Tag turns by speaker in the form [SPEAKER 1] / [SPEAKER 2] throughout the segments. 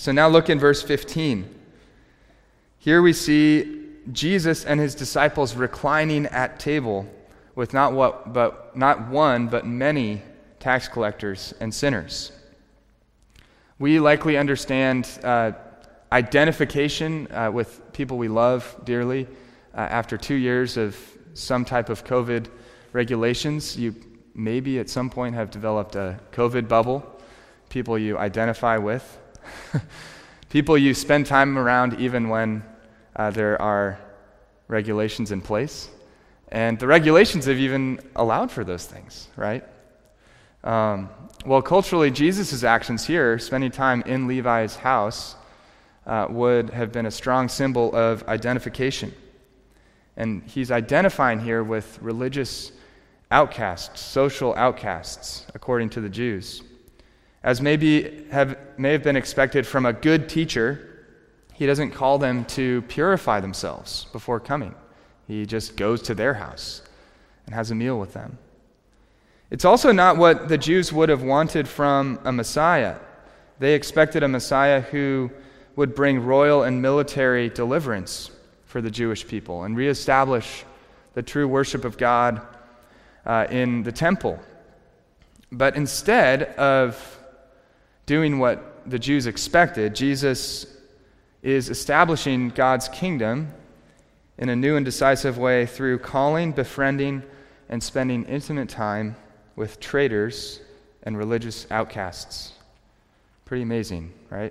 [SPEAKER 1] So now look in verse 15. Here we see Jesus and his disciples reclining at table with not one, but many tax collectors and sinners. We likely understand identification with people we love dearly. After 2 years of some type of COVID regulations, you maybe at some point have developed a COVID bubble, people you identify with, people you spend time around even when there are regulations in place. And the regulations have even allowed for those things, right? Well, culturally, Jesus' actions here, spending time in Levi's house, would have been a strong symbol of identification. And he's identifying here with religious outcasts, social outcasts, according to the Jews. As may have been expected from a good teacher, he doesn't call them to purify themselves before coming. He just goes to their house and has a meal with them. It's also not what the Jews would have wanted from a Messiah. They expected a Messiah who would bring royal and military deliverance for the Jewish people and reestablish the true worship of God in the temple. But instead of doing what the Jews expected, Jesus is establishing God's kingdom in a new and decisive way through calling, befriending, and spending intimate time with traitors and religious outcasts. Pretty amazing, right?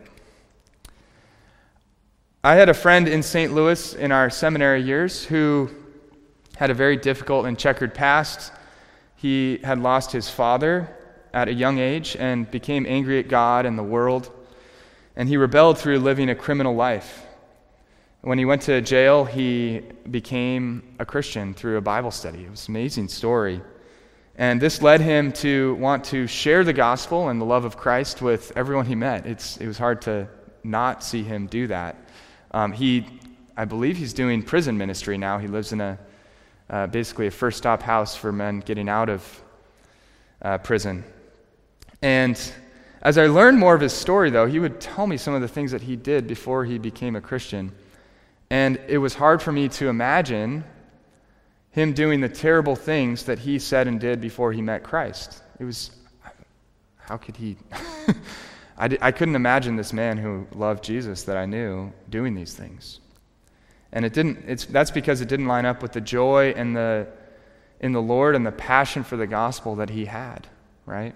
[SPEAKER 1] I had a friend in St. Louis in our seminary years who had a very difficult and checkered past. He had lost his father at a young age and became angry at God and the world, and he rebelled through living a criminal life. When he went to jail, he became a Christian through a Bible study. It was an amazing story. And this led him to want to share the gospel and the love of Christ with everyone he met. It was hard to not see him do that. I believe he's doing prison ministry now. He lives in basically a first stop house for men getting out of prison. And as I learned more of his story, though, he would tell me some of the things that he did before he became a Christian. And it was hard for me to imagine him doing the terrible things that he said and did before he met Christ. How could he? I couldn't imagine this man who loved Jesus that I knew doing these things. And that's because it didn't line up with the joy in the Lord and the passion for the gospel that he had, right?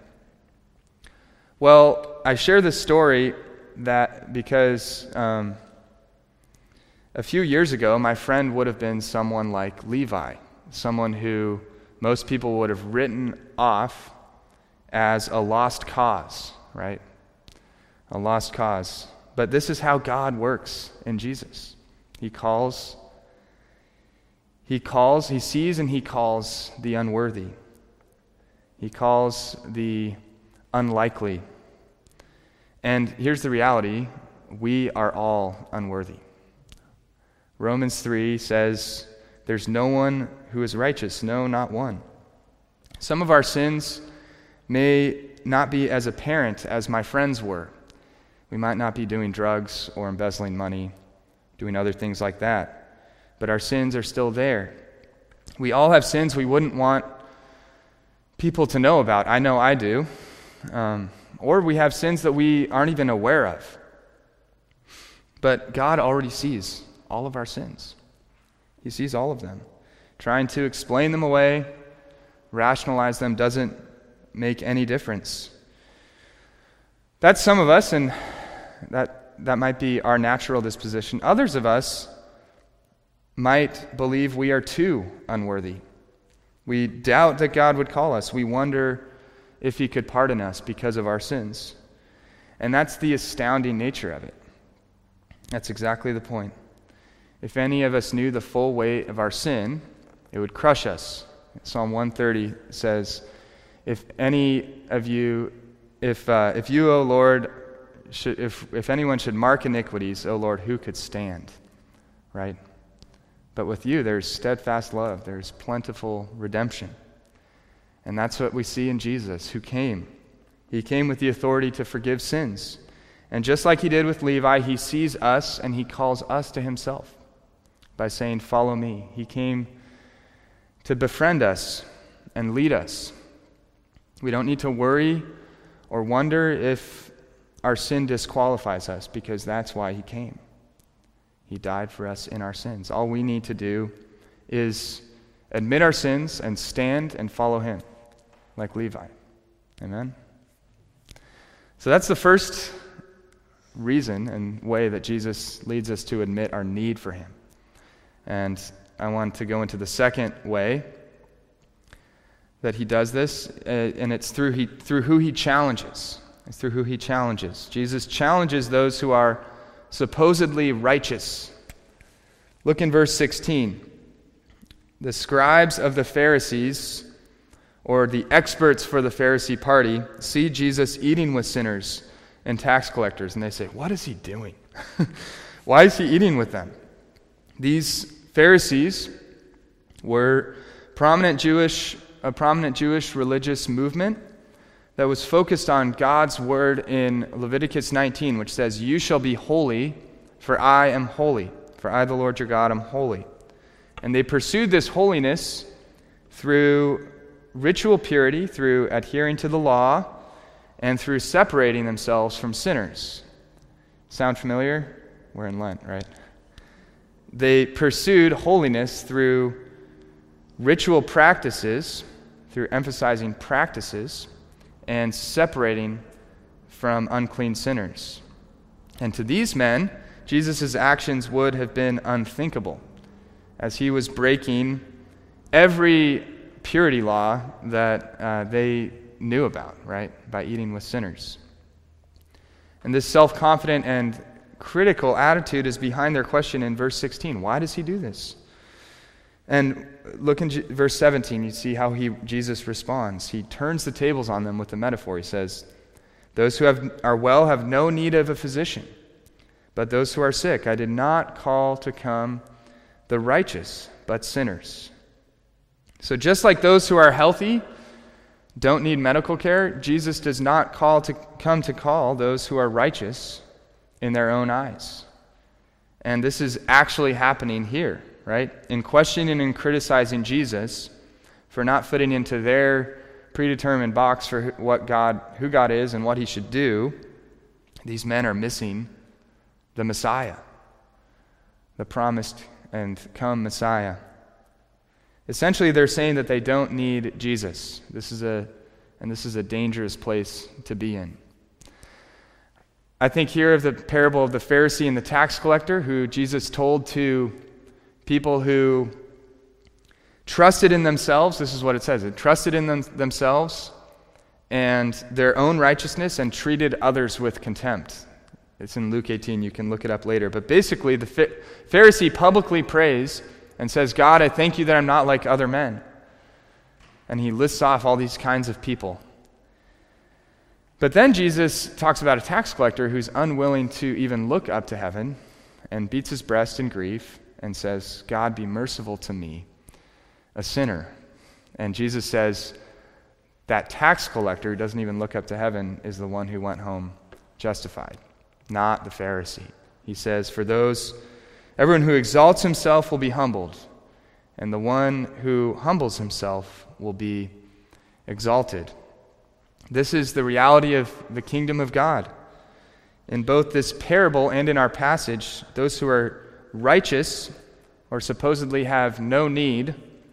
[SPEAKER 1] Well, I share this story because a few years ago, my friend would have been someone like Levi, someone who most people would have written off as a lost cause, right? A lost cause. But this is how God works in Jesus. He sees and he calls the unworthy. He calls the unlikely. And here's the reality: we are all unworthy. Romans 3 says, there's no one who is righteous, no, not one. Some of our sins may not be as apparent as my friends were. We might not be doing drugs or embezzling money, doing other things like that. But our sins are still there. We all have sins we wouldn't want people to know about. I know I do. Or we have sins that we aren't even aware of. But God already sees all of our sins. He sees all of them. Trying to explain them away, rationalize them, doesn't make any difference. That's some of us, and that might be our natural disposition. Others of us might believe we are too unworthy. We doubt that God would call us. We wonder if he could pardon us because of our sins. And that's the astounding nature of it. That's exactly the point. If any of us knew the full weight of our sin, it would crush us. Psalm 130 says, if you, O Lord, if anyone should mark iniquities, O Lord, who could stand? Right? But with you, there's steadfast love. There's plentiful redemption. And that's what we see in Jesus, who came. He came with the authority to forgive sins. And just like he did with Levi, he sees us and he calls us to himself by saying, "Follow me." He came to befriend us and lead us. We don't need to worry or wonder if our sin disqualifies us, because that's why he came. He died for us in our sins. All we need to do is admit our sins and stand and follow him, like Levi. Amen? So that's the first reason and way that Jesus leads us to admit our need for him. And I want to go into the second way that he does this, and it's through who he challenges. It's through who he challenges. Jesus challenges those who are supposedly righteous. Look in verse 16. The scribes of the Pharisees, or the experts for the Pharisee party, see Jesus eating with sinners and tax collectors, and they say, "What is he doing? Why is he eating with them?" These Pharisees were a prominent Jewish religious movement that was focused on God's word in Leviticus 19, which says, "You shall be holy, for I am holy. For I, the Lord your God, am holy." And they pursued this holiness through ritual purity, through adhering to the law, and through separating themselves from sinners. Sound familiar? We're in Lent, right? They pursued holiness through ritual practices, through emphasizing practices, and separating from unclean sinners. And to these men, Jesus' actions would have been unthinkable, as he was breaking every purity law that they knew about, right, by eating with sinners. And this self-confident and critical attitude is behind their question in verse 16. Why does he do this? And look in verse 17, you see how Jesus responds. He turns the tables on them with a metaphor. He says, "Those who are well have no need of a physician, but those who are sick. I did not call to come the righteous, but sinners." So just like those who are healthy don't need medical care, Jesus does not come to call those who are righteous in their own eyes. And this is actually happening here, right? In questioning and criticizing Jesus for not fitting into their predetermined box for who God is and what he should do, these men are missing the Messiah, the promised and come Messiah. Essentially, they're saying that they don't need Jesus. This is a dangerous place to be in. I think here of the parable of the Pharisee and the tax collector, who Jesus told to people who trusted in themselves. This is what it says. It trusted in themselves and their own righteousness and treated others with contempt. It's in Luke 18. You can look it up later. But basically, the Pharisee publicly prays and says, "God, I thank you that I'm not like other men." And he lists off all these kinds of people. But then Jesus talks about a tax collector who's unwilling to even look up to heaven and beats his breast in grief and says, "God, be merciful to me, a sinner." And Jesus says that tax collector who doesn't even look up to heaven is the one who went home justified, not the Pharisee. He says, everyone who exalts himself will be humbled, and the one who humbles himself will be exalted. This is the reality of the kingdom of God. In both this parable and in our passage, those who are righteous or supposedly have no need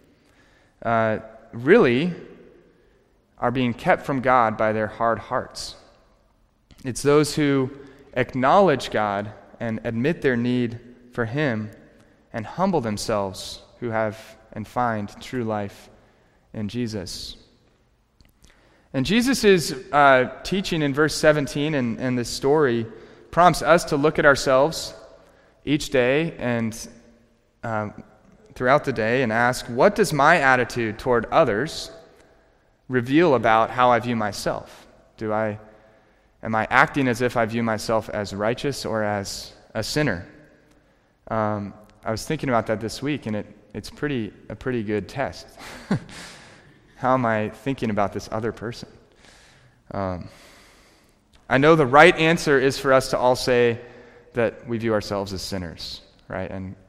[SPEAKER 1] really are being kept from God by their hard hearts. It's those who acknowledge God and admit their need for him and humble themselves who have and find true life in Jesus. And Jesus' teaching in verse 17 and this story prompts us to look at ourselves each day and throughout the day and ask, what does my attitude toward others reveal about how I view myself? Am I acting as if I view myself as righteous or as a sinner? I was thinking about that this week, and it's a pretty good test. How am I thinking about this other person? I know the right answer is for us to all say that we view ourselves as sinners, right?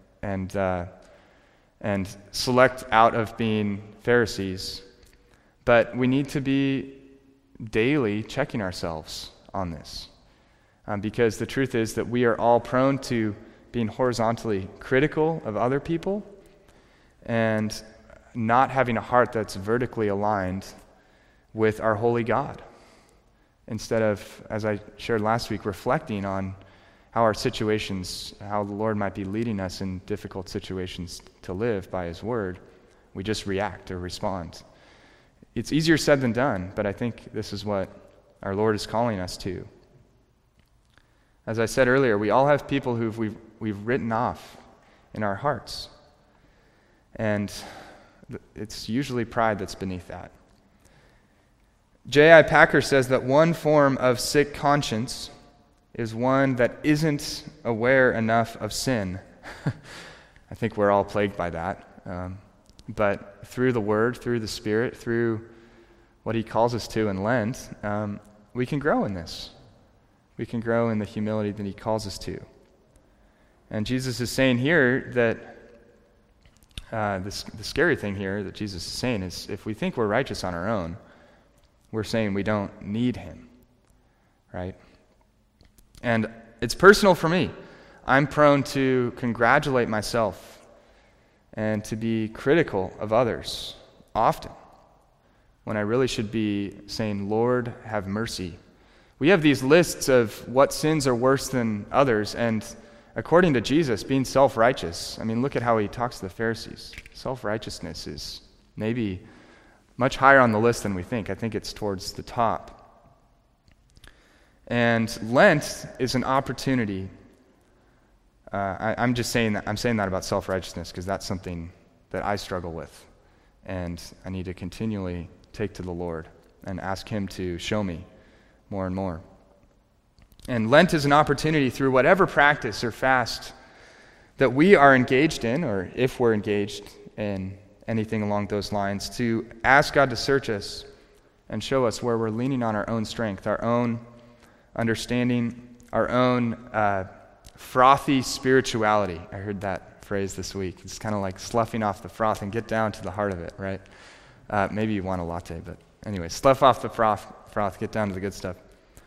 [SPEAKER 1] And select out of being Pharisees. But we need to be daily checking ourselves on this. Because the truth is that we are all prone to being horizontally critical of other people and not having a heart that's vertically aligned with our holy God. Instead of, as I shared last week, reflecting on how our situations, how the Lord might be leading us in difficult situations to live by His Word, we just react or respond. It's easier said than done, but I think this is what our Lord is calling us to. As I said earlier, we all have people who we've written off in our hearts. And it's usually pride that's beneath that. J.I. Packer says that one form of sick conscience is one that isn't aware enough of sin. I think we're all plagued by that. But through the Word, through the Spirit, through what He calls us to in Lent, we can grow in this. We can grow in the humility that He calls us to. And Jesus is saying here that the scary thing here that Jesus is saying is if we think we're righteous on our own, we're saying we don't need Him, right? And it's personal for me. I'm prone to congratulate myself and to be critical of others often when I really should be saying, Lord, have mercy. We have these lists of what sins are worse than others, and according to Jesus, being self-righteous, I mean, look at how He talks to the Pharisees. Self-righteousness is maybe much higher on the list than we think. I think it's towards the top. And Lent is an opportunity. I'm saying that about self-righteousness because that's something that I struggle with, and I need to continually take to the Lord and ask Him to show me more and more. And Lent is an opportunity through whatever practice or fast that we are engaged in, or if we're engaged in anything along those lines, to ask God to search us and show us where we're leaning on our own strength, our own understanding, our own frothy spirituality. I heard that phrase this week. It's kind of like sloughing off the froth and get down to the heart of it, right? Maybe you want a latte, but anyway, slough off the froth, get down to the good stuff.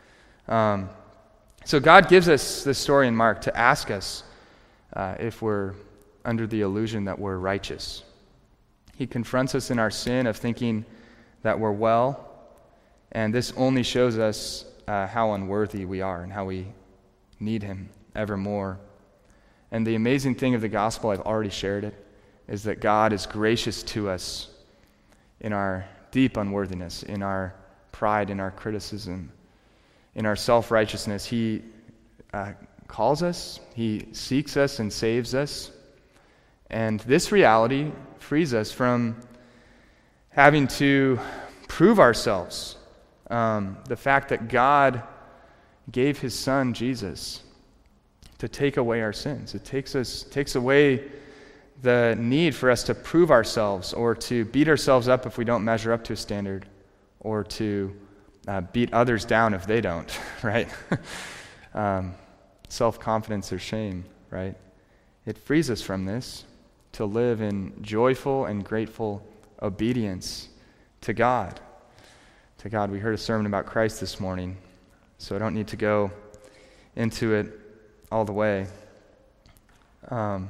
[SPEAKER 1] So God gives us this story in Mark to ask us if we're under the illusion that we're righteous. He confronts us in our sin of thinking that we're well, and this only shows us how unworthy we are and how we need Him ever more. And the amazing thing of the gospel, I've already shared it, is that God is gracious to us in our deep unworthiness, in our pride, in our criticism, in our self-righteousness. He calls us, He seeks us and saves us. And this reality frees us from having to prove ourselves. The fact that God gave His Son, Jesus, to take away our sins. It takes away the need for us to prove ourselves or to beat ourselves up if we don't measure up to a standard, or to beat others down if they don't, right? Self-confidence or shame, right? It frees us from this to live in joyful and grateful obedience to God. To God. We heard a sermon about Christ this morning, so I don't need to go into it all the way. Well,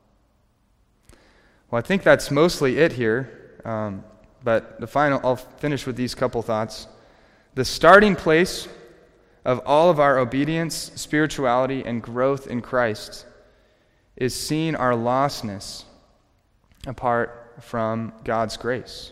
[SPEAKER 1] I think that's mostly it here, but I'll finish with these couple thoughts. The starting place of all of our obedience, spirituality, and growth in Christ is seeing our lostness apart from God's grace.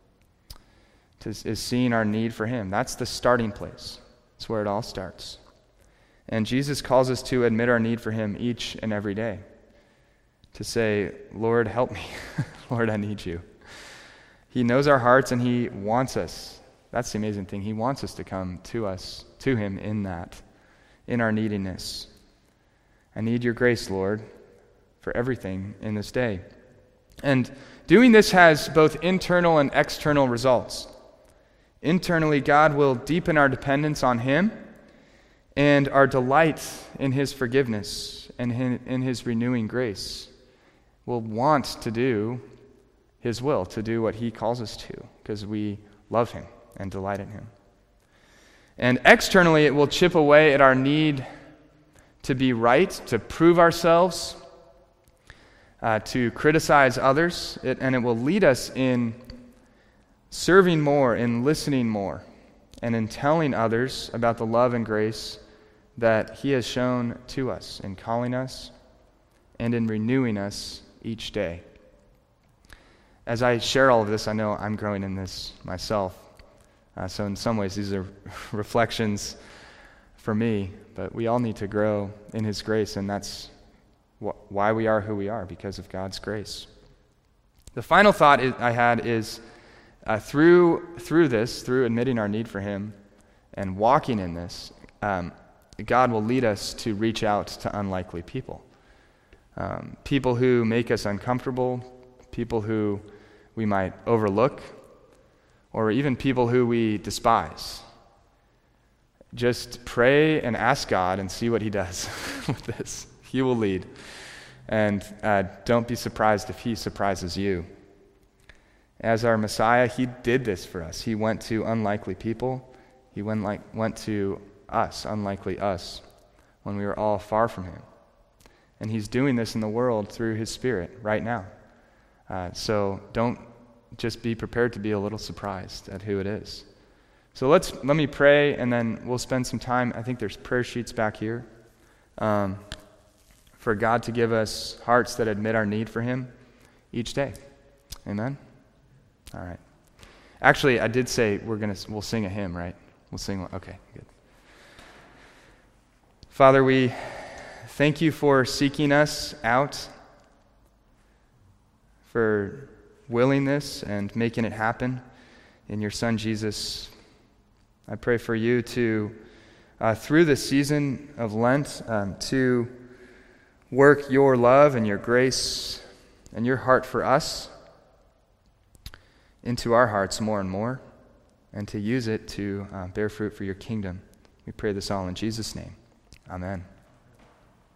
[SPEAKER 1] Is seeing our need for Him. That's the starting place. That's where it all starts. And Jesus calls us to admit our need for Him each and every day. To say, Lord, help me. Lord, I need You. He knows our hearts and He wants us. That's the amazing thing. He wants us to come to Him in that, in our neediness. I need Your grace, Lord, for everything in this day. And doing this has both internal and external results. Internally, God will deepen our dependence on Him and our delight in his forgiveness and in his renewing grace will want to do his will, to do what he calls us to, because we love him and delight in him. And externally, it will chip away at our need to be right, to prove ourselves, to criticize others, and it will lead us in serving more, in listening more, and in telling others about the love and grace that he has shown to us in calling us and in renewing us each day. As I share all of this, I know I'm growing in this myself. So in some ways, these are reflections for me, but we all need to grow in his grace, and that's why we are who we are, because of God's grace. The final thought I had is through admitting our need for him and walking in this, God will lead us to reach out to unlikely people. People who make us uncomfortable, people who we might overlook, or even people who we despise. Just pray and ask God and see what he does with this. He will lead. And don't be surprised if he surprises you. As our Messiah, he did this for us. He went to unlikely people. He went to us, unlikely us, when we were all far from him. And he's doing this in the world through his Spirit right now. So don't just be prepared to be a little surprised at who it is. So let me pray, and then we'll spend some time. I think there's prayer sheets back here for God to give us hearts that admit our need for him each day. Amen? All right. Actually, I did say we'll sing a hymn, right? We'll sing one. Okay, good. Father, we thank you for seeking us out, for willingness and making it happen in your Son, Jesus. I pray for you to, through this season of Lent, to work your love and your grace and your heart for us into our hearts more and more, and to use it to bear fruit for your kingdom. We pray this all in Jesus' name. Amen.